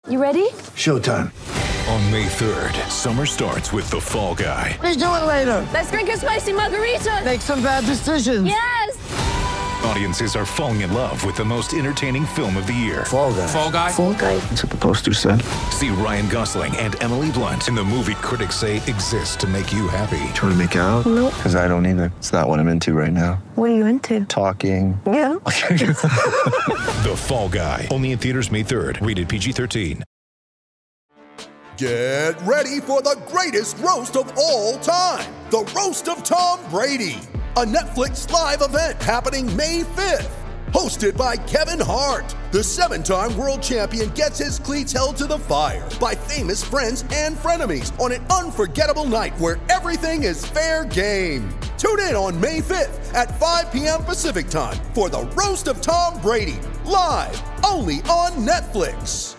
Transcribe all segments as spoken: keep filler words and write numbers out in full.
You ready? Showtime. On May third, summer starts with The Fall Guy. Let's do it later. Let's drink a spicy margarita. Make some bad decisions. Yes. Audiences are falling in love with the most entertaining film of the year. Fall Guy. Fall Guy? Fall Guy. That's what the poster said. See Ryan Gosling and Emily Blunt in the movie critics say exists to make you happy. Trying to make it out? Nope. Because I don't either. It's not what I'm into right now. What are you into? Talking. Yeah. The Fall Guy. Only in theaters May third. Rated P G thirteen. Get ready for the greatest roast of all time. The Roast of Tom Brady. A Netflix live event happening May fifth. Hosted by Kevin Hart. The seven-time world champion gets his cleats held to the fire by famous friends and frenemies on an unforgettable night where everything is fair game. Tune in on May fifth at five p.m. Pacific time for the Roast of Tom Brady. Live only on Netflix.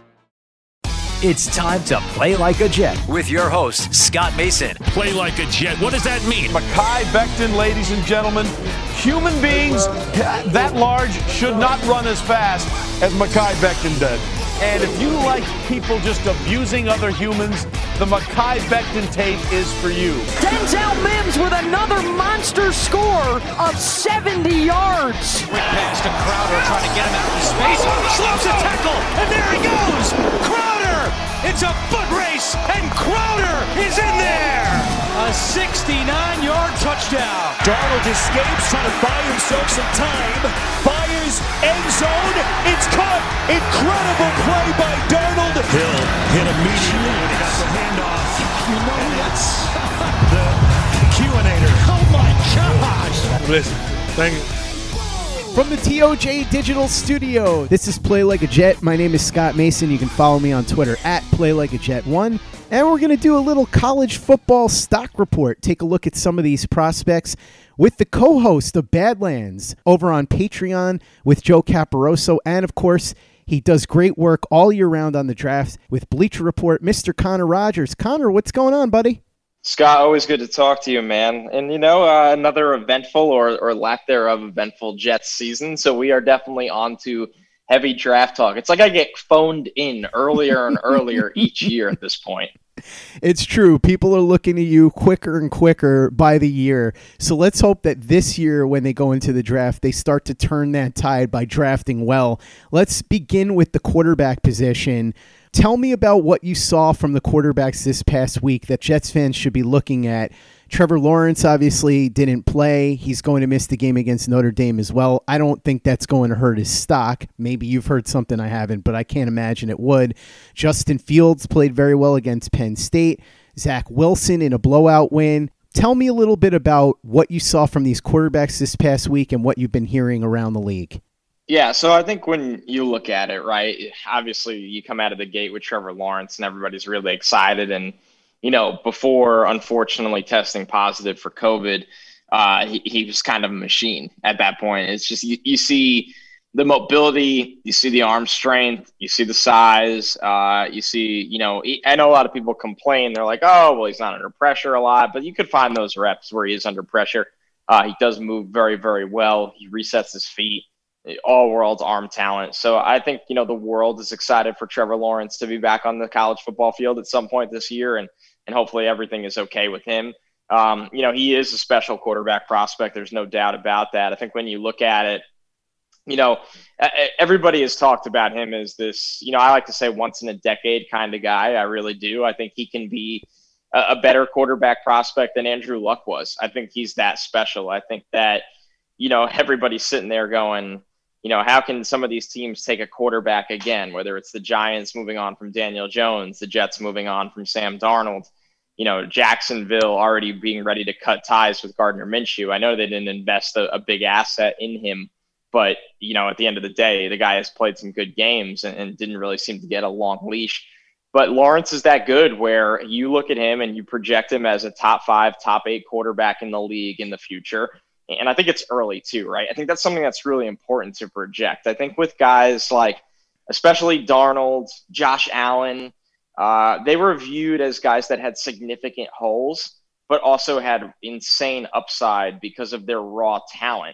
It's time to play like a Jet with your host, Scott Mason. Play like a Jet. What does that mean? Mekhi Becton, ladies and gentlemen. Human beings that large should not run as fast as Mekhi Becton did. And if you like people just abusing other humans, the Mekhi Becton tape is for you. Denzel Mims with another monster score of seventy yards. Quick pass to Crowder trying to get him out of space. Slows a tackle, and there he goes. Crowder! It's a foot race, and Crowder is in there. A sixty-nine-yard touchdown. Darnold escapes, trying to buy himself some time. Fires, end zone. It's caught. Incredible play by Darnold. Hill hit immediately when he got the handoff. You know that's the Q-inator. Oh my gosh. Listen, thank you. From the T O J Digital Studio, this is Play Like a Jet. My name is Scott Mason. You can follow me on Twitter at Play Like a Jet one. And we're going to do a little college football stock report. Take a look at some of these prospects with the co-host of Badlands over on Patreon with Joe Caporoso. And, of course, he does great work all year round on the draft with Bleacher Report, Mister Connor Rogers. Connor, what's going on, buddy? Scott, always good to talk to you, man. And, you know, uh, another eventful or, or lack thereof eventful Jets season. So we are definitely on to heavy draft talk. It's like I get phoned in earlier and earlier each year at this point. It's true. People are looking at you quicker and quicker by the year. So let's hope that this year when they go into the draft, they start to turn that tide by drafting well. Let's begin with the quarterback position. Tell me about what you saw from the quarterbacks this past week that Jets fans should be looking at. Trevor Lawrence obviously didn't play. He's going to miss the game against Notre Dame as well. I don't think that's going to hurt his stock. Maybe you've heard something I haven't, but I can't imagine it would. Justin Fields played very well against Penn State. Zach Wilson in a blowout win. Tell me a little bit about what you saw from these quarterbacks this past week and what you've been hearing around the league. Yeah, so I think when you look at it, right, obviously you come out of the gate with Trevor Lawrence and everybody's really excited. And, you know, before unfortunately testing positive for COVID, uh, he, he was kind of a machine at that point. It's just you, you see the mobility, you see the arm strength, you see the size, uh, you see, you know, he, I know a lot of people complain. They're like, oh, well, he's not under pressure a lot, but you could find those reps where he is under pressure. Uh, he does move very, very well. He resets his feet. All world arm talent. So I think, you know, the world is excited for Trevor Lawrence to be back on the college football field at some point this year. And, and hopefully everything is okay with him. Um, you know, he is a special quarterback prospect. There's no doubt about that. I think when you look at it, you know, everybody has talked about him as this, you know, I like to say once in a decade kind of guy. I really do. I think he can be a, a better quarterback prospect than Andrew Luck was. I think he's that special. I think that, you know, everybody's sitting there going, you know, how can some of these teams take a quarterback again, whether it's the Giants moving on from Daniel Jones, the Jets moving on from Sam Darnold, you know, Jacksonville already being ready to cut ties with Gardner Minshew. I know they didn't invest a, a big asset in him, but, you know, at the end of the day, the guy has played some good games and, and didn't really seem to get a long leash. But Lawrence is that good where you look at him and you project him as a top five, top eight quarterback in the league in the future. And I think it's early too, right? I think that's something that's really important to project. I think with guys like, especially Darnold, Josh Allen, uh, they were viewed as guys that had significant holes, but also had insane upside because of their raw talent.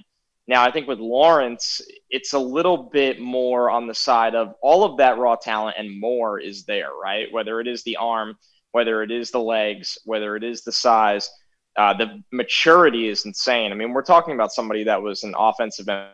Now, I think with Lawrence, it's a little bit more on the side of all of that raw talent and more is there, right? Whether it is the arm, whether it is the legs, whether it is the size, uh, the maturity is insane. I mean, we're talking about somebody that was an offensive M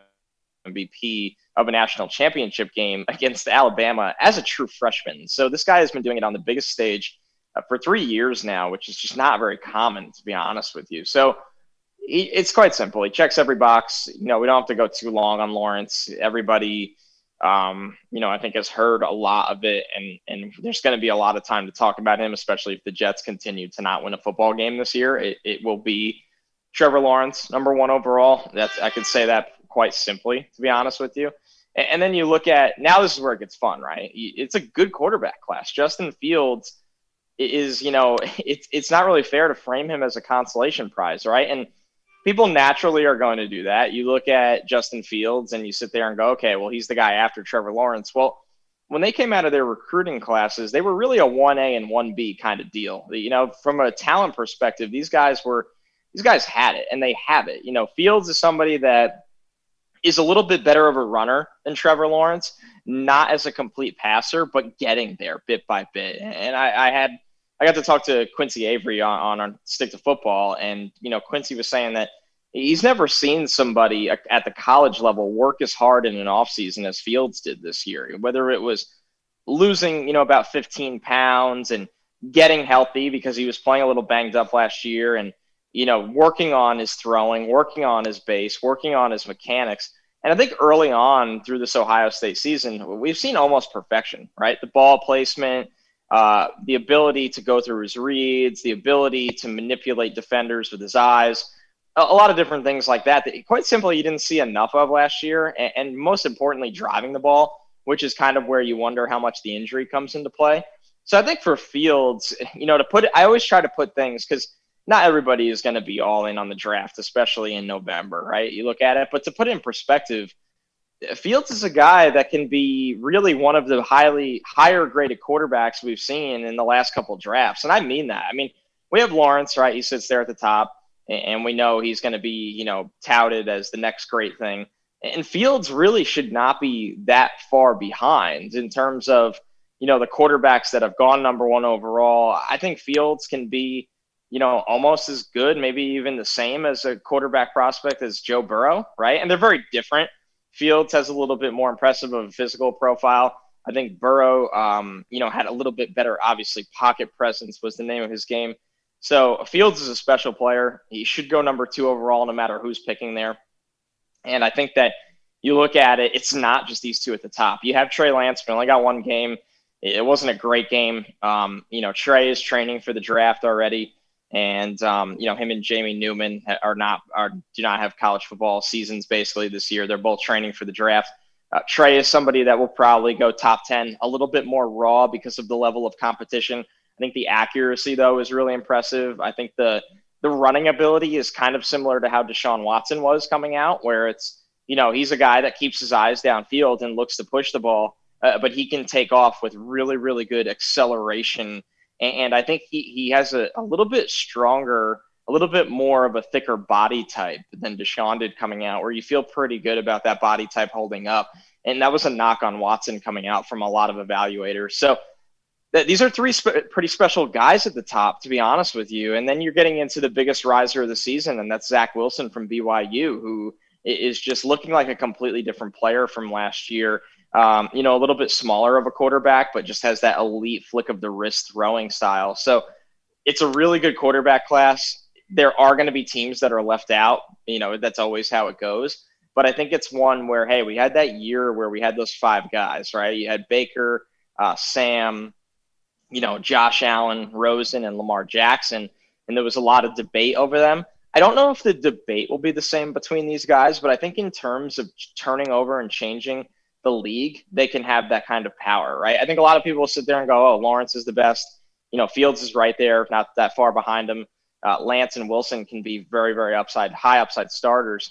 V P of a national championship game against Alabama as a true freshman. So this guy has been doing it on the biggest stage uh, for three years now, which is just not very common, to be honest with you. So he, it's quite simple. He checks every box. You know, we don't have to go too long on Lawrence. Everybody, um, you know, I think has heard a lot of it, and and there's going to be a lot of time to talk about him, especially if the Jets continue to not win a football game this year. It, it will be Trevor Lawrence, number one overall. That's, I could say that quite simply, to be honest with you. And, and then you look at, now this is where it gets fun, right? It's a good quarterback class. Justin Fields is, you know, it's it's not really fair to frame him as a consolation prize, right? And people naturally are going to do that. You look at Justin Fields and you sit there and go, okay, well, he's the guy after Trevor Lawrence. Well, when they came out of their recruiting classes, they were really a one A and one B kind of deal. You know, from a talent perspective, these guys were, these guys had it, and they have it. You know, Fields is somebody that is a little bit better of a runner than Trevor Lawrence, not as a complete passer, but getting there bit by bit. And I, I had, I got to talk to Quincy Avery on, on Stick to Football, and, you know, Quincy was saying that he's never seen somebody at the college level work as hard in an offseason as Fields did this year, whether it was losing, you know, about fifteen pounds and getting healthy because he was playing a little banged up last year, and, you know, working on his throwing, working on his base, working on his mechanics. And I think early on through this Ohio State season, we've seen almost perfection, right? The ball placement, uh, the ability to go through his reads, the ability to manipulate defenders with his eyes, a, a lot of different things like that, that quite simply you didn't see enough of last year. And, and most importantly, driving the ball, which is kind of where you wonder how much the injury comes into play. So I think for Fields, you know, to put it, I always try to put things, because not everybody is going to be all in on the draft, especially in November, right? You look at it, but to put it in perspective, Fields is a guy that can be really one of the highly higher graded quarterbacks we've seen in the last couple of drafts. And I mean that. I mean, we have Lawrence, right? He sits there at the top, and we know he's going to be, you know, touted as the next great thing. And Fields really should not be that far behind in terms of, you know, the quarterbacks that have gone number one overall. I think Fields can be, you know, almost as good, maybe even the same as a quarterback prospect as Joe Burrow, right? And they're very different. Fields has a little bit more impressive of a physical profile. I think Burrow, um, you know, had a little bit better, obviously, pocket presence was the name of his game. So Fields is a special player. He should go number two overall no matter who's picking there. And I think that you look at it, it's not just these two at the top. You have Trey Lance, but only got one game. It wasn't a great game. Um, you know, Trey is training for the draft already. And, um, you know, him and Jamie Newman are not are do not have college football seasons basically this year. They're both training for the draft. Uh, Trey is somebody that will probably go top ten, a little bit more raw because of the level of competition. I think the accuracy, though, is really impressive. I think the the running ability is kind of similar to how Deshaun Watson was coming out, where it's, you know, he's a guy that keeps his eyes downfield and looks to push the ball, uh, but he can take off with really, really good acceleration. And I think he, he has a, a little bit stronger, a little bit more of a thicker body type than Deshaun did coming out, where you feel pretty good about that body type holding up. And that was a knock on Watson coming out from a lot of evaluators. So th- these are three sp- pretty special guys at the top, to be honest with you. And then you're getting into the biggest riser of the season, and that's Zach Wilson from B Y U, who is just looking like a completely different player from last year. Um, you know, a little bit smaller of a quarterback, but just has that elite flick of the wrist throwing style. So it's a really good quarterback class. There are going to be teams that are left out. You know, that's always how it goes. But I think it's one where, hey, we had that year where we had those five guys, right? You had Baker, uh, Sam, you know, Josh Allen, Rosen, and Lamar Jackson. And there was a lot of debate over them. I don't know if the debate will be the same between these guys, but I think in terms of turning over and changing the league, they can have that kind of power, right? I think a lot of people will sit there and go, oh, Lawrence is the best. You know, Fields is right there, not that far behind him. Uh, Lance and Wilson can be very, very upside, high upside starters.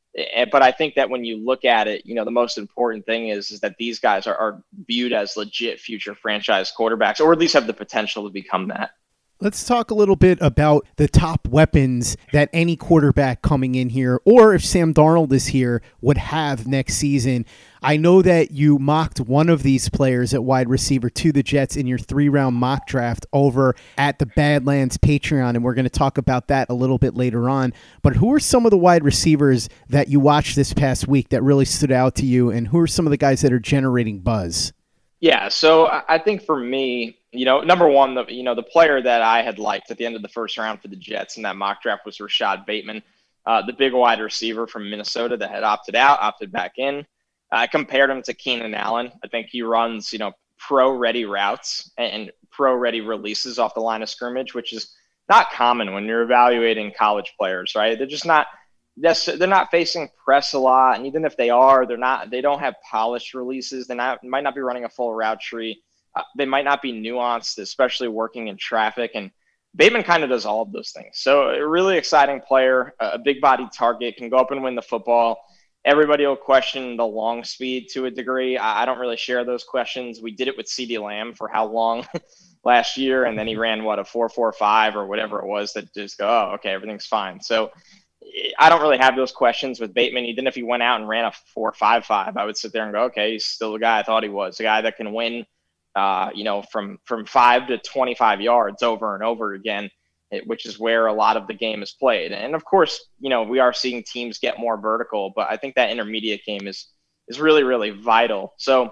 But I think that when you look at it, you know, the most important thing is, is that these guys are, are viewed as legit future franchise quarterbacks, or at least have the potential to become that. Let's talk a little bit about the top weapons that any quarterback coming in here, or if Sam Darnold is here, would have next season. I know that you mocked one of these players at wide receiver to the Jets in your three-round mock draft over at the Badlands Patreon, and we're going to talk about that a little bit later on. But who are some of the wide receivers that you watched this past week that really stood out to you, and who are some of the guys that are generating buzz? Yeah, so I think for me, you know, number one, the you know the player that I had liked at the end of the first round for the Jets in that mock draft was Rashad Bateman, uh, the big wide receiver from Minnesota that had opted out, opted back in. I compared him to Keenan Allen. I think he runs, you know, pro-ready routes and pro-ready releases off the line of scrimmage, which is not common when you're evaluating college players, right? They're just not they're not facing press a lot, and even if they are, they're not. They don't have polished releases. They not might not be running a full route tree. Uh, they might not be nuanced, especially working in traffic. And Bateman kind of does all of those things. So a really exciting player, a big body target, can go up and win the football. Everybody will question the long speed to a degree. I, I don't really share those questions. We did it with CeeDee Lamb for how long last year, and then he ran what a four four five or whatever it was that just go, oh, okay, everything's fine. So I don't really have those questions with Bateman. Even if he went out and ran a four five five, I would sit there and go, okay, he's still the guy I thought he was, a guy that can win, uh, you know, from from five to twenty-five yards over and over again, it, which is where a lot of the game is played. And of course, you know, we are seeing teams get more vertical, but I think that intermediate game is is really, really vital. So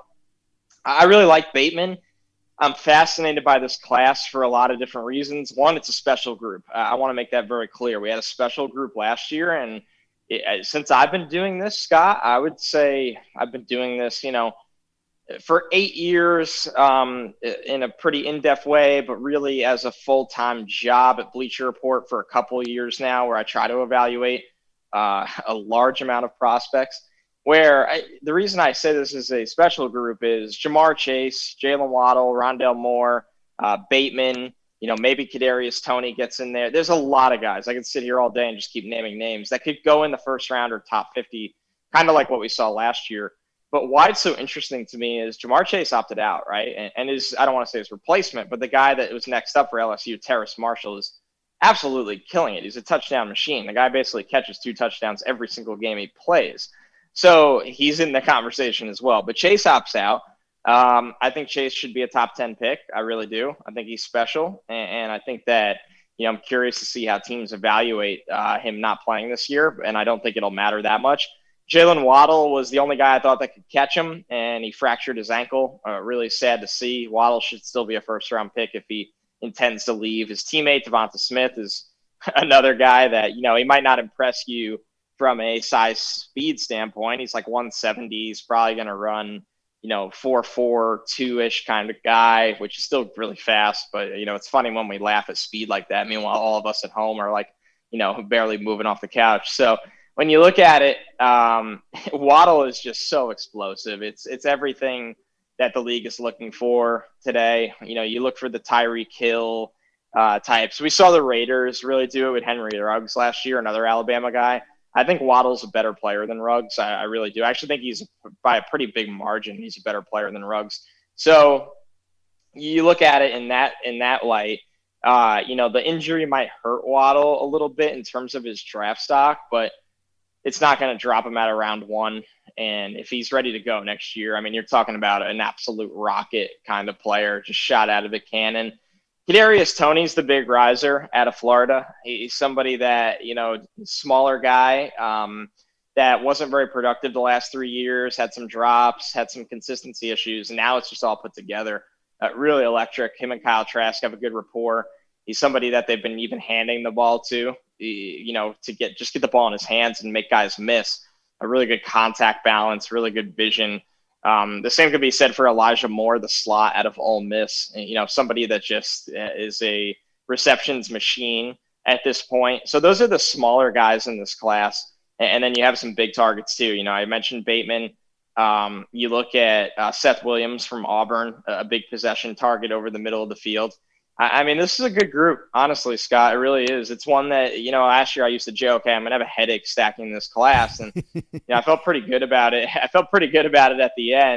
I really like Bateman. I'm fascinated by this class for a lot of different reasons. One, it's a special group. Uh, I want to make that very clear. We had a special group last year, and it, since I've been doing this, Scott, I would say I've been doing this, you know, for eight years um, in a pretty in-depth way, but really as a full-time job at Bleacher Report for a couple of years now, where I try to evaluate uh, a large amount of prospects. Where I, the reason I say this is a special group is Jamar Chase, Jalen Waddle, Rondale Moore, uh, Bateman, you know, maybe Kadarius Toney gets in there. There's a lot of guys. I could sit here all day and just keep naming names that could go in the first round or top fifty, kind of like what we saw last year. But why it's so interesting to me is Jamar Chase opted out, right? And, and his, I don't want to say his replacement, but the guy that was next up for L S U, Terrace Marshall, is absolutely killing it. He's a touchdown machine. The guy basically catches two touchdowns every single game he plays. So he's in the conversation as well. But Chase opts out. Um, I think Chase should be a top ten pick. I really do. I think he's special. And, and I think that, you know, I'm curious to see how teams evaluate uh, him not playing this year. And I don't think it'll matter that much. Jalen Waddle was the only guy I thought that could catch him, and he fractured his ankle. Uh, really sad to see. Waddle should still be a first-round pick if he intends to leave. His teammate, Devonta Smith, is another guy that, you know, he might not impress you from a size speed standpoint. He's like one seventy. He's probably going to run, you know, four four, two-ish kind of guy, which is still really fast. But, you know, it's funny when we laugh at speed like that. Meanwhile, all of us at home are like, you know, barely moving off the couch. So when you look at it, um, Waddle is just so explosive. It's it's everything that the league is looking for today. You know, you look for the Tyreek Hill uh, types. We saw the Raiders really do it with Henry Ruggs last year, another Alabama guy. I think Waddle's a better player than Ruggs. I, I really do. I actually think he's, by a pretty big margin, he's a better player than Ruggs. So you look at it in that in that light. Uh, you know, the injury might hurt Waddle a little bit in terms of his draft stock, but it's not going to drop him out of round one. And if he's ready to go next year, I mean, you're talking about an absolute rocket kind of player, just shot out of a cannon. Kadarius Toney's the big riser out of Florida. He's somebody that, you know, smaller guy um, that wasn't very productive the last three years, had some drops, had some consistency issues, and now it's just all put together. Uh, really electric. Him and Kyle Trask have a good rapport. He's somebody that they've been even handing the ball to, you know, to get just get the ball in his hands and make guys miss. A really good contact balance, really good vision. Um, the same could be said for Elijah Moore, the slot out of Ole Miss. You know, somebody that just is a receptions machine at this point. So those are the smaller guys in this class. And then you have some big targets too. You know, I mentioned Bateman. Um, you look at uh, Seth Williams from Auburn, a big possession target over the middle of the field. I, I mean, this is a good group, honestly, Scott. It really is. It's one that, you know, last year I used to joke, hey, I'm going to have a headache stacking this class. And you know, I felt pretty good about it. I felt pretty good about it at the end.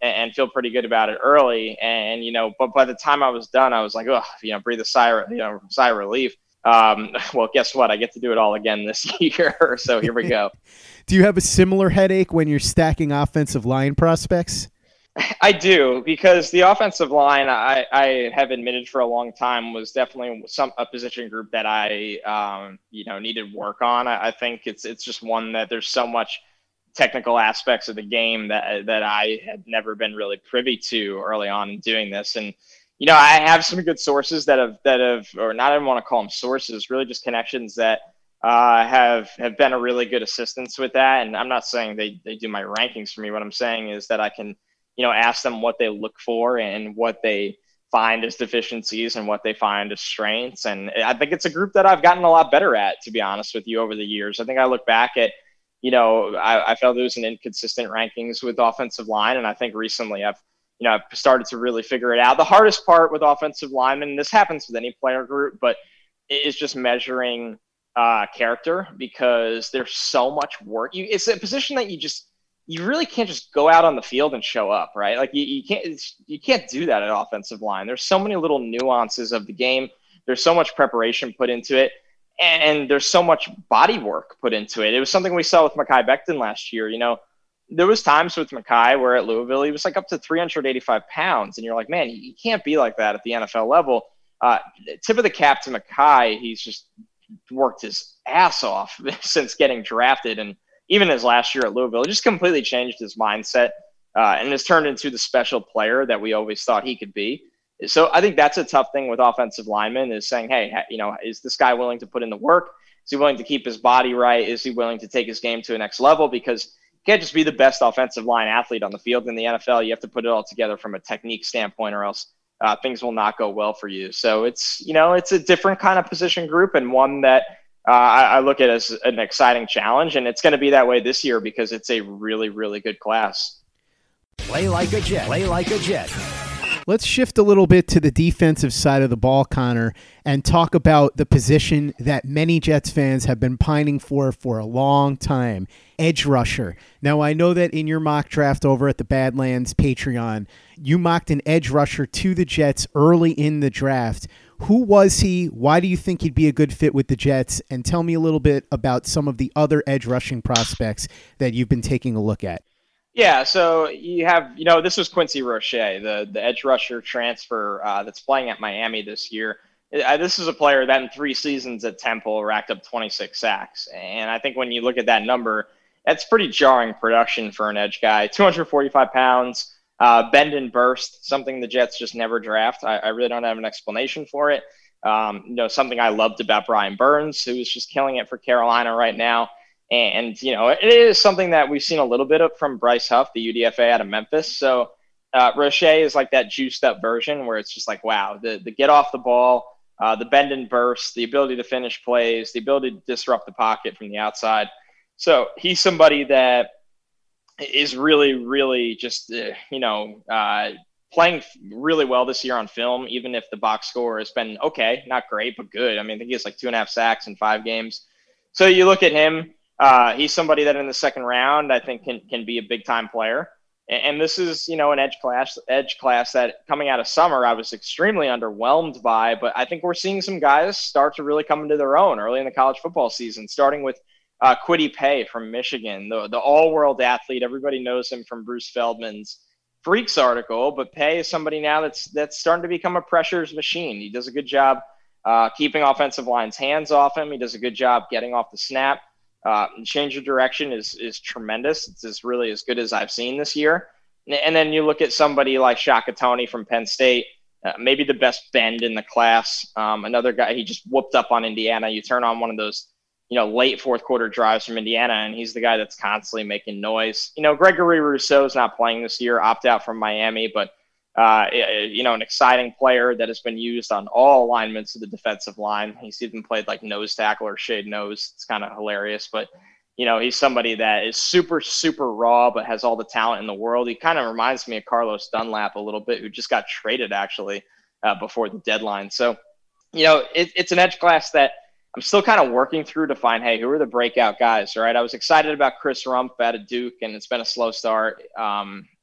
and, and feel pretty good about it early. And, you know, but by the time I was done, I was like, oh, you know, breathe a sigh, you know, sigh of relief. Um, well, guess what? I get to do it all again this year. So here we go. Do you have a similar headache when you're stacking offensive line prospects? I do, because the offensive line, I, I have admitted for a long time, was definitely some a position group that I, um, you know, needed work on. I, I think it's it's just one that there's so much technical aspects of the game that that I had never been really privy to early on in doing this. And you know, I have some good sources that have that have, or not even want to call them sources, really just connections that uh, have have been a really good assistance with that. And I'm not saying they they do my rankings for me. What I'm saying is that I can, you know, ask them what they look for and what they find as deficiencies and what they find as strengths. And I think it's a group that I've gotten a lot better at, to be honest with you, over the years. I think I look back at, you know, I, I felt there was an inconsistent rankings with offensive line, and I think recently I've You know, I've started to really figure it out. The hardest part with offensive linemen, and this happens with any player group, but it is just measuring uh, character, because there's so much work. You, it's a position that you just, you really can't just go out on the field and show up, right? Like you, you can't, it's, you can't do that at offensive line. There's so many little nuances of the game. There's so much preparation put into it, and there's so much body work put into it. It was something we saw with Mekhi Becton last year. You know, there was times with Mekhi where at Louisville, he was like up to three hundred eighty-five pounds. And you're like, man, you can't be like that at the N F L level. Uh, tip of the cap to Mekhi. He's just worked his ass off since getting drafted. And even his last year at Louisville, it just completely changed his mindset uh, and has turned into the special player that we always thought he could be. So I think that's a tough thing with offensive linemen, is saying, hey, you know, is this guy willing to put in the work? Is he willing to keep his body right? Is he willing to take his game to the next level? Because you can't just be the best offensive line athlete on the field in the N F L. You have to put it all together from a technique standpoint, or else uh, things will not go well for you. So it's, you know, it's a different kind of position group, and one that uh, I, I look at as an exciting challenge. And it's going to be that way this year because it's a really, really good class. Play like a Jet. Play like a Jet. Let's shift a little bit to the defensive side of the ball, Connor, and talk about the position that many Jets fans have been pining for for a long time, edge rusher. Now, I know that in your mock draft over at the Badlands Patreon, you mocked an edge rusher to the Jets early in the draft. Who was he? Why do you think he'd be a good fit with the Jets? And tell me a little bit about some of the other edge rushing prospects that you've been taking a look at. Yeah, so you have, you know, this was Quincy Roche, the, the edge rusher transfer uh, that's playing at Miami this year. Uh, this is a player that in three seasons at Temple racked up twenty-six sacks. And I think when you look at that number, that's pretty jarring production for an edge guy. two hundred forty-five pounds, uh, bend and burst, something the Jets just never draft. I, I really don't have an explanation for it. Um, you know, something I loved about Brian Burns, who is just killing it for Carolina right now. And, you know, it is something that we've seen a little bit of from Bryce Huff, the U D F A out of Memphis. So uh, Roche is like that juiced up version where it's just like, wow, the, the get off the ball, uh, the bend and burst, the ability to finish plays, the ability to disrupt the pocket from the outside. So he's somebody that is really, really just, uh, you know, uh, playing really well this year on film, even if the box score has been okay, not great, but good. I mean, I think he has like two and a half sacks in five games. So you look at him. Uh, he's somebody that in the second round, I think can, can be a big time player. And, and this is, you know, an edge class, edge class that coming out of summer, I was extremely underwhelmed by, but I think we're seeing some guys start to really come into their own early in the college football season, starting with uh, Kwity Paye from Michigan, the, the all world athlete. Everybody knows him from Bruce Feldman's Freaks article, but Paye is somebody now that's, that's starting to become a pressures machine. He does a good job uh, keeping offensive line's hands off him. He does a good job getting off the snap. Uh, change of direction is is tremendous. It's as really as good as I've seen this year. And then you look at somebody like Shaka Toney from Penn State, uh, maybe the best bend in the class. Um, another guy, he just whooped up on Indiana. You turn on one of those, you know, late fourth quarter drives from Indiana, and he's the guy that's constantly making noise. You know, Gregory Rousseau is not playing this year, opt out from Miami, but Uh, you know, an exciting player that has been used on all alignments of the defensive line. He's even played like nose tackle or shade nose. It's kind of hilarious, but you know, he's somebody that is super, super raw, but has all the talent in the world. He kind of reminds me of Carlos Dunlap a little bit, who just got traded actually uh, before the deadline. So, you know, it, it's an edge class that I'm still kind of working through to find, hey, who are the breakout guys, right? I was excited about Chris Rumpf out of Duke, and it's been a slow start. Um,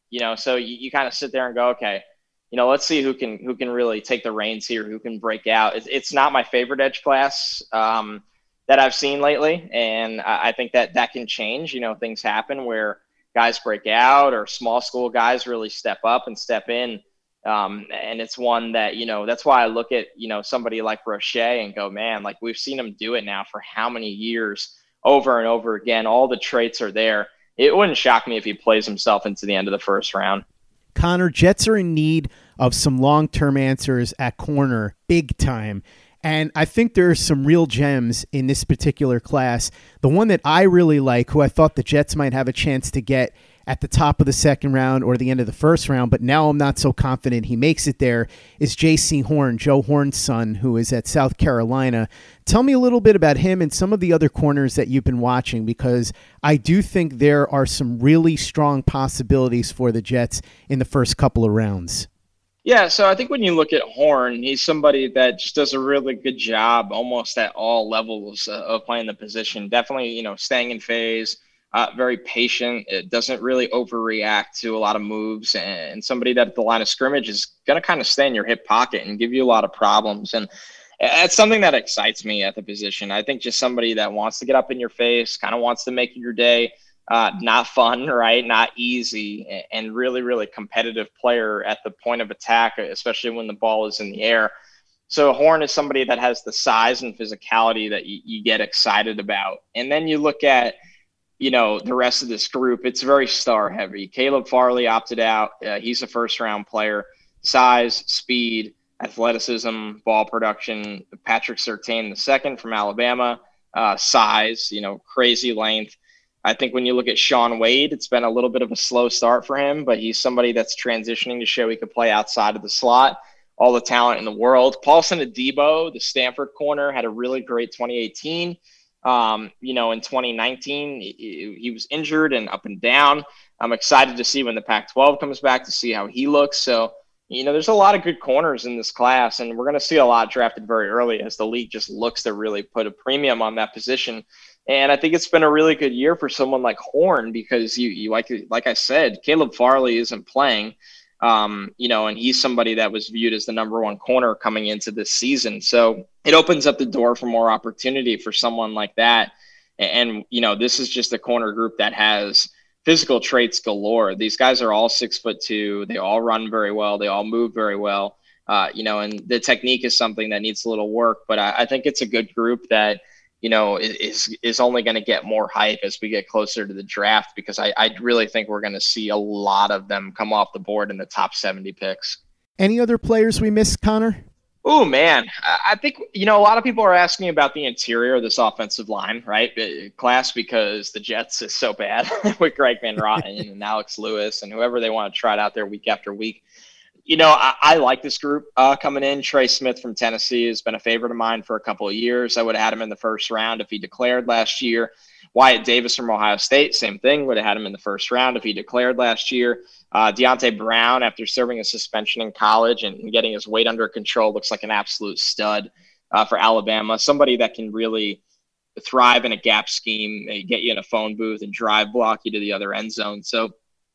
You know, so you, you kind of sit there and go, okay, you know, let's see who can who can really take the reins here, who can break out. It's, it's not my favorite edge class um, that I've seen lately, and I, I think that that can change. You know, things happen where guys break out or small school guys really step up and step in. Um, and it's one that, you know, that's why I look at, you know, somebody like Roche and go, man, like we've seen him do it now for how many years over and over again. All the traits are there. It wouldn't shock me if he plays himself into the end of the first round. Connor, Jets are in need of some long-term answers at corner, big time. And I think there are some real gems in this particular class. The one that I really like, who I thought the Jets might have a chance to get at the top of the second round or the end of the first round, but now I'm not so confident he makes it there, is J C Horn, Joe Horn's son, who is at South Carolina. Tell me a little bit about him and some of the other corners that you've been watching, because I do think there are some really strong possibilities for the Jets in the first couple of rounds. Yeah, so I think when you look at Horn, he's somebody that just does a really good job almost at all levels uh, of playing the position. Definitely, you know, staying in phase, uh, very patient. It doesn't really overreact to a lot of moves, and somebody that at the line of scrimmage is going to kind of stay in your hip pocket and give you a lot of problems. And that's something that excites me at the position. I think just somebody that wants to get up in your face, kind of wants to make your day Uh, not fun, right? Not easy, and really, really competitive player at the point of attack, especially when the ball is in the air. So Horn is somebody that has the size and physicality that you, you get excited about. And then you look at, you know, the rest of this group, it's very star heavy. Caleb Farley opted out. Uh, he's a first round player. Size, speed, athleticism, ball production. Patrick Surtain the second from Alabama. Uh, size, you know, crazy length. I think when you look at Sean Wade, it's been a little bit of a slow start for him, but he's somebody that's transitioning to show he could play outside of the slot. All the talent in the world. Paulson Adebo, the Stanford corner, had a really great twenty eighteen. Um, you know, in twenty nineteen, he, he was injured and up and down. I'm excited to see when the Pac twelve comes back to see how he looks. So, you know, there's a lot of good corners in this class, and we're going to see a lot drafted very early as the league just looks to really put a premium on that position. And I think it's been a really good year for someone like Horn because you, you like, like I said, Caleb Farley isn't playing, um, you know, and he's somebody that was viewed as the number one corner coming into this season. So it opens up the door for more opportunity for someone like that. And, and you know, this is just a corner group that has physical traits galore. These guys are all six foot two. They all run very well. They all move very well. Uh, you know, and the technique is something that needs a little work, but I, I think it's a good group that, you know, is is only going to get more hype as we get closer to the draft, because I, I really think we're going to see a lot of them come off the board in the top seventy picks. Any other players we missed, Connor? Oh, man. I think, you know, a lot of people are asking about the interior of this offensive line, right? Class, because the Jets is so bad with Greg Van Roten and Alex Lewis and whoever they want to try it out there week after week. You know, I, I like this group uh, coming in. Trey Smith from Tennessee has been a favorite of mine for a couple of years. I would have had him in the first round if he declared last year. Wyatt Davis from Ohio State, same thing. Would have had him in the first round if he declared last year. Uh, Deontay Brown, after serving a suspension in college and getting his weight under control, looks like an absolute stud uh, for Alabama. Somebody that can really thrive in a gap scheme, get you in a phone booth and drive block you to the other end zone. So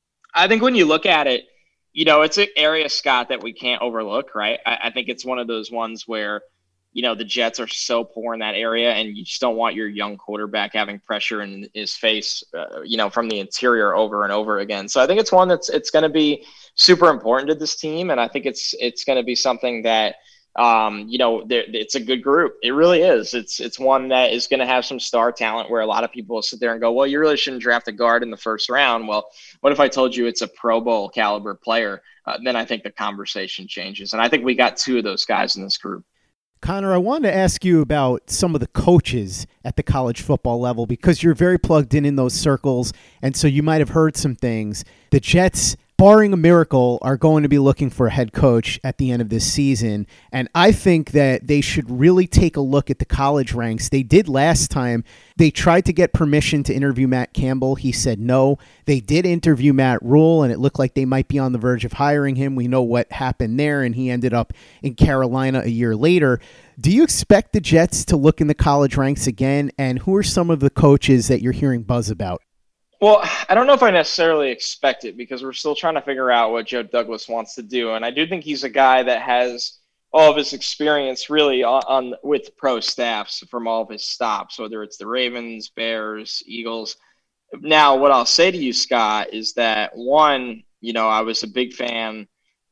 I think when you look at it, you know, it's an area, Scott, that we can't overlook, right? I, I think it's one of those ones where, you know, the Jets are so poor in that area, and you just don't want your young quarterback having pressure in his face, uh, you know, from the interior over and over again. So I think it's one that's it's going to be super important to this team, and I think it's it's going to be something that, um, you know, it's a good group. It really is. It's it's one that is going to have some star talent where a lot of people will sit there and go, well, you really shouldn't draft a guard in the first round. Well, what if I told you it's a Pro Bowl caliber player? Uh, then I think the conversation changes. And I think we got two of those guys in this group. Connor, I wanted to ask you about some of the coaches at the college football level, because you're very plugged in in those circles, and so you might have heard some things. The Jets, barring a miracle, are going to be looking for a head coach at the end of this season, and I think that they should really take a look at the college ranks. They did last time. They tried to get permission to interview Matt Campbell. He said no. They did interview Matt Rule, and it looked like they might be on the verge of hiring him. We know what happened there, and he ended up in Carolina a year later. Do you expect the Jets to look in the college ranks again, and who are some of the coaches that you're hearing buzz about? Well, I don't know if I necessarily expect it because we're still trying to figure out what Joe Douglas wants to do. And I do think he's a guy that has all of his experience really on, on with pro staffs from all of his stops, whether it's the Ravens, Bears, Eagles. Now, what I'll say to you, Scott, is that one, you know, I was a big fan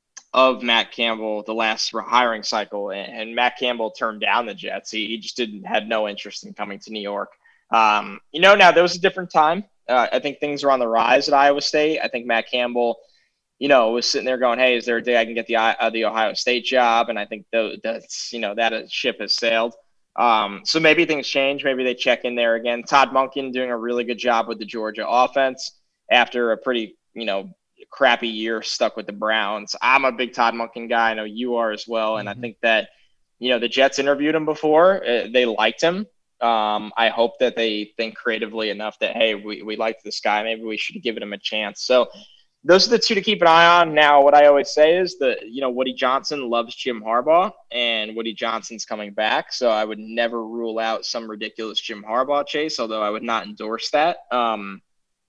of Matt Campbell the last hiring cycle, and, and Matt Campbell turned down the Jets. He, he just didn't had no interest in coming to New York. Um, you know, now there was a different time. Uh, I think things are on the rise at Iowa State. I think Matt Campbell, you know, was sitting there going, "Hey, is there a day I can get the uh, the Ohio State job?" And I think th- that's, you know, that ship has sailed. Um, so maybe things change. Maybe they check in there again. Todd Monken doing a really good job with the Georgia offense after a pretty, you know, crappy year stuck with the Browns. I'm a big Todd Monken guy. I know you are as well. And mm-hmm. I think that, you know, the Jets interviewed him before. Uh, they liked him. Um, I hope that they think creatively enough that, hey, we, we liked this guy. Maybe we should give him a chance. So those are the two to keep an eye on. Now, what I always say is that, you know, Woody Johnson loves Jim Harbaugh, and Woody Johnson's coming back. So I would never rule out some ridiculous Jim Harbaugh chase, although I would not endorse that. Um,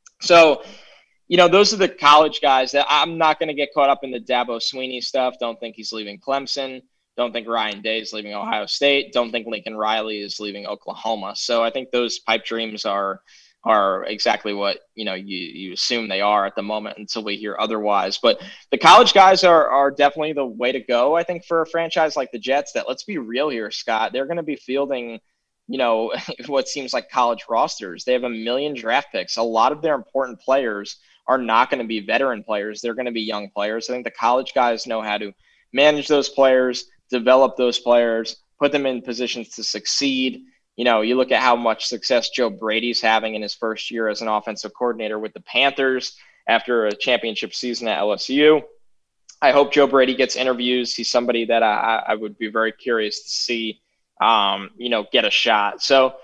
so, you know, those are the college guys that I'm not going to get caught up in the Dabo Swinney stuff. Don't think he's leaving Clemson. Don't think Ryan Day is leaving Ohio State. Don't think Lincoln Riley is leaving Oklahoma. So I think those pipe dreams are are exactly what, you know, you, you assume they are at the moment until we hear otherwise. But the college guys are are definitely the way to go, I think, for a franchise like the Jets that, let's be real here, Scott, they're going to be fielding, you know, what seems like college rosters. They have a million draft picks. A lot of their important players are not going to be veteran players. They're going to be young players. I think the college guys know how to manage those players, develop those players, put them in positions to succeed. You know, you look at how much success Joe Brady's having in his first year as an offensive coordinator with the Panthers after a championship season at L S U. I hope Joe Brady gets interviews. He's somebody that I, I would be very curious to see, um, you know, get a shot. So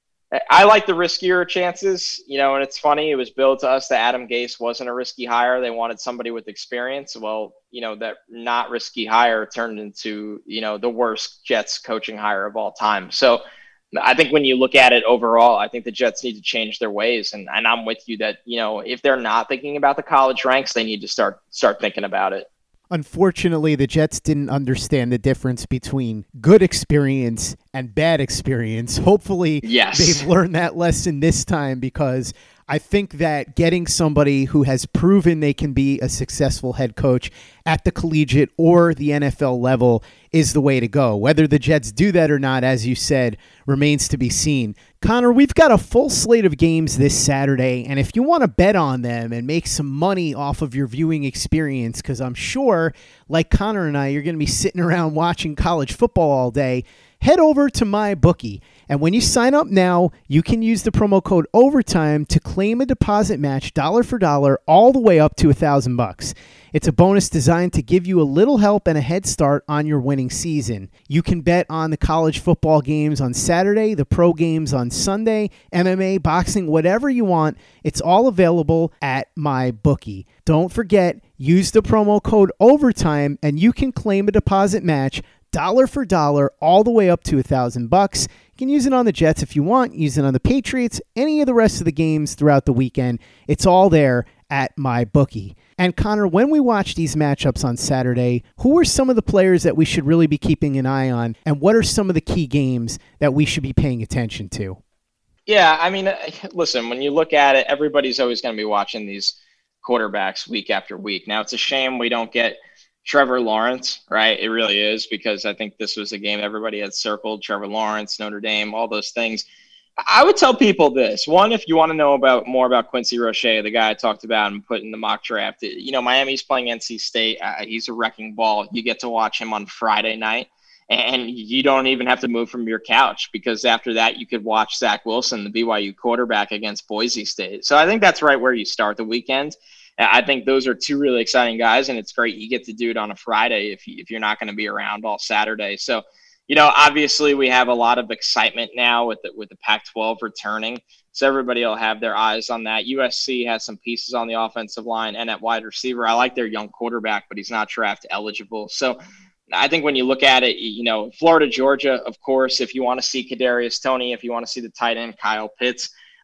I like the riskier chances, you know, and it's funny. It was billed to us that Adam Gase wasn't a risky hire. They wanted somebody with experience. Well, you know, that not risky hire turned into, you know, the worst Jets coaching hire of all time. So I think when you look at it overall, I think the Jets need to change their ways. And, and I'm with you that, you know, if they're not thinking about the college ranks, they need to start start thinking about it. Unfortunately, the Jets didn't understand the difference between good experience and bad experience. Hopefully, yes. they've learned that lesson this time, because I think that getting somebody who has proven they can be a successful head coach at the collegiate or the N F L level is the way to go. Whether the Jets do that or not, as you said, remains to be seen. Connor, we've got a full slate of games this Saturday, and if you want to bet on them and make some money off of your viewing experience, because I'm sure, like Connor and I, you're going to be sitting around watching college football all day, head over to MyBookie. And when you sign up now, you can use the promo code OVERTIME to claim a deposit match dollar for dollar all the way up to a thousand bucks. It's a bonus designed to give you a little help and a head start on your winning season. You can bet on the college football games on Saturday, the pro games on Sunday, M M A, boxing, whatever you want. It's all available at MyBookie. Don't forget, use the promo code OVERTIME and you can claim a deposit match dollar for dollar all the way up to a thousand bucks. You can use it on the Jets if you want, use it on the Patriots, any of the rest of the games throughout the weekend. It's all there at MyBookie. And Connor, when we watch these matchups on Saturday, who are some of the players that we should really be keeping an eye on, and what are some of the key games that we should be paying attention to? Yeah, I mean, listen, when you look at it, everybody's always going to be watching these quarterbacks week after week. Now, it's a shame we don't get Trevor Lawrence, right? It really is, because I think this was a game everybody had circled. Trevor Lawrence, Notre Dame, all those things. I would tell people this. One, if you want to know about more about Quincy Roche, the guy I talked about and put in the mock draft, you know, Miami's playing N C State. Uh, he's a wrecking ball. You get to watch him on Friday night, and you don't even have to move from your couch, because after that you could watch Zach Wilson, the B Y U quarterback, against Boise State. So I think that's right where you start the weekend. I think those are two really exciting guys, and it's great you get to do it on a Friday if, you, if you're not going to be around all Saturday. So, you know, obviously we have a lot of excitement now with the, with the Pac twelve returning, so everybody will have their eyes on that. U S C has some pieces on the offensive line and at wide receiver. I like their young quarterback, but he's not draft eligible. So I think when you look at it, you know, Florida, Georgia, of course, if you want to see Kadarius Toney, if you want to see the tight end Kyle Pitts,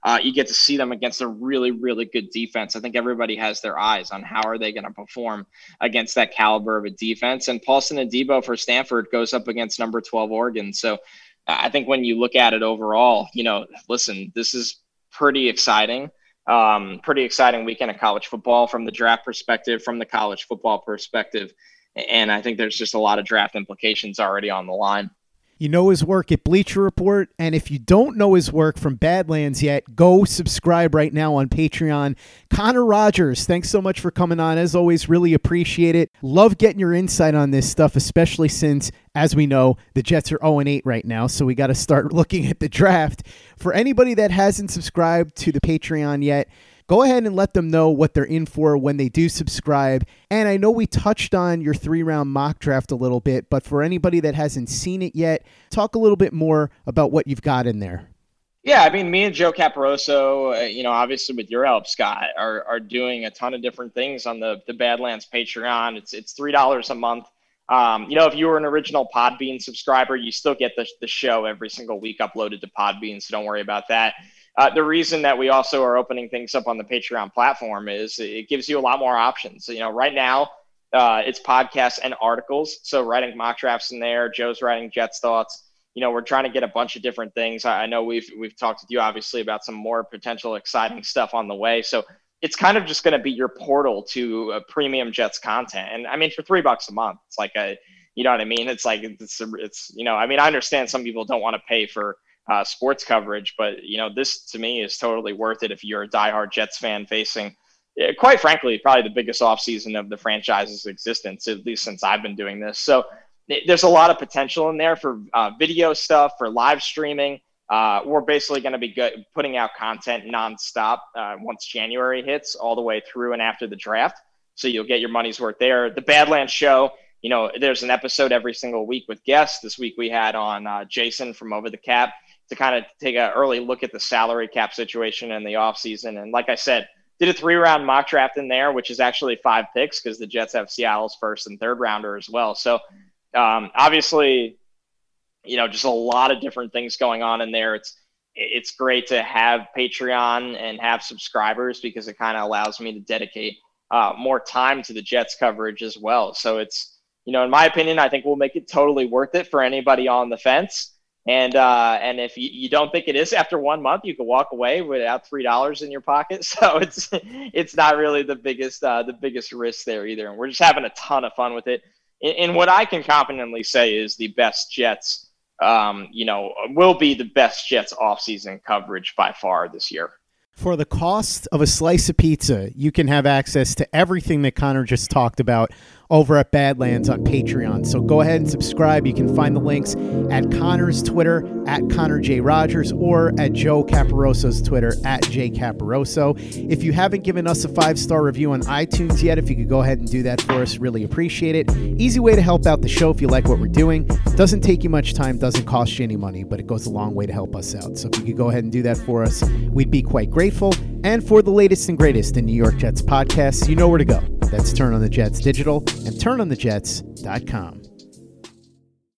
uh, you get to see them against a really, really good defense. I think everybody has their eyes on how are they going to perform against that caliber of a defense. And Paulson Adebo for Stanford goes up against number twelve Oregon. So I think when you look at it overall, you know, listen, this is pretty exciting. Um, pretty exciting weekend of college football from the draft perspective, from the college football perspective. And I think there's just a lot of draft implications already on the line. You know his work at Bleacher Report, and if you don't know his work from Badlands yet, go subscribe right now on Patreon. Connor Rogers, thanks so much for coming on. As always, really appreciate it. Love getting your insight on this stuff, especially since, as we know, the Jets are oh and eight right now, so we got to start looking at the draft. For anybody that hasn't subscribed to the Patreon yet, go ahead and let them know what they're in for when they do subscribe. And I know we touched on your three-round mock draft a little bit, but for anybody that hasn't seen it yet, talk a little bit more about what you've got in there. Yeah, I mean, me and Joe Caporoso, uh, you know, obviously with your help, Scott, are are doing a ton of different things on the, the Badlands Patreon. It's it's three dollars a month. Um, you know, if you were an original Podbean subscriber, you still get the, the show every single week uploaded to Podbean, so don't worry about that. Uh, the reason that we also are opening things up on the Patreon platform is it gives you a lot more options. You know, right now uh, it's podcasts and articles. So writing mock drafts in there, Joe's writing Jets thoughts. You know, we're trying to get a bunch of different things. I, I know we've we've talked with you obviously about some more potential exciting stuff on the way. So it's kind of just going to be your portal to uh, premium Jets content. And I mean, for three bucks a month, it's like a, you know what I mean? It's like it's it's you know, I mean, I understand some people don't want to pay for Uh, sports coverage, but you know, this to me is totally worth it if you're a diehard Jets fan facing, uh, quite frankly, probably the biggest offseason of the franchise's existence, at least since I've been doing this. So it, there's a lot of potential in there for uh, video stuff, for live streaming. Uh, we're basically going to be good, putting out content nonstop uh, once January hits, all the way through and after the draft. So you'll get your money's worth there. The Badlands Show, you know, there's an episode every single week with guests. This week we had on uh, Jason from Over the Cap to kind of take an early look at the salary cap situation in the offseason. And like I said, did a three-round mock draft in there, which is actually five picks because the Jets have Seattle's first and third rounder as well. So um, obviously, you know, just a lot of different things going on in there. It's it's great to have Patreon and have subscribers because it kind of allows me to dedicate uh, more time to the Jets coverage as well. So it's, you know, in my opinion, I think we'll make it totally worth it for anybody on the fence. And uh, and if you, you don't think it is after one month, you can walk away without three dollars in your pocket. So it's it's not really the biggest uh, the biggest risk there either. And we're just having a ton of fun with it. And what I can confidently say is the best Jets, um, you know, will be the best Jets offseason coverage by far this year. For the cost of a slice of pizza, you can have access to everything that Connor just talked about over at Badlands on Patreon. So go ahead and subscribe. You can find the links at Connor's Twitter, at Connor J. Rogers, or at Joe Caporoso's Twitter, at J. Caporoso. If you haven't given us a five-star review on iTunes yet, if you could go ahead and do that for us, really appreciate it. Easy way to help out the show if you like what we're doing. Doesn't take you much time, doesn't cost you any money, but it goes a long way to help us out. So if you could go ahead and do that for us, we'd be quite grateful. And for the latest and greatest in New York Jets podcasts, you know where to go. That's Turn on the Jets Digital and turn on the jets dot com.